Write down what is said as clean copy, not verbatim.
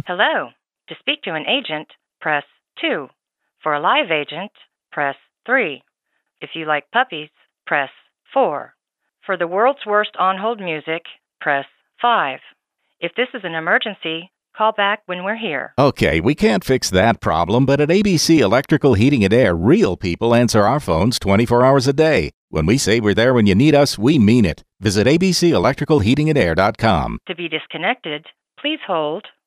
Hello. To speak to an agent, press 2. For a live agent, press 3. If you like puppies, press 4. For the world's worst on-hold music, press 5. If this is an emergency, call back when we're here. Okay, we can't fix that problem, but at ABC Electrical Heating and Air, real people answer our phones 24 hours a day. When we say we're there when you need us, we mean it. Visit abcelectricalheatingandair.com. To be disconnected, please hold